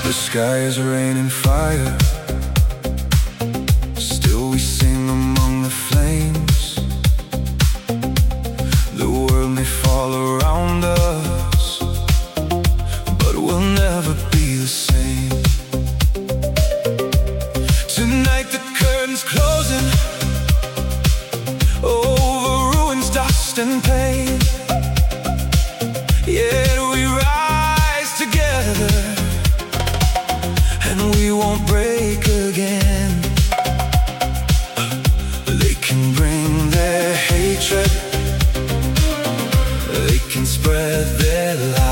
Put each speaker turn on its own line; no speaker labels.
The sky is raining fire, still we sing among the flames. The world may fall around us, but we'll never be the same. Tonight the curtain's closing over ruins, dust and pain. Yet we rise together, and we won't break again. They can bring their hatred, they can spread their lies,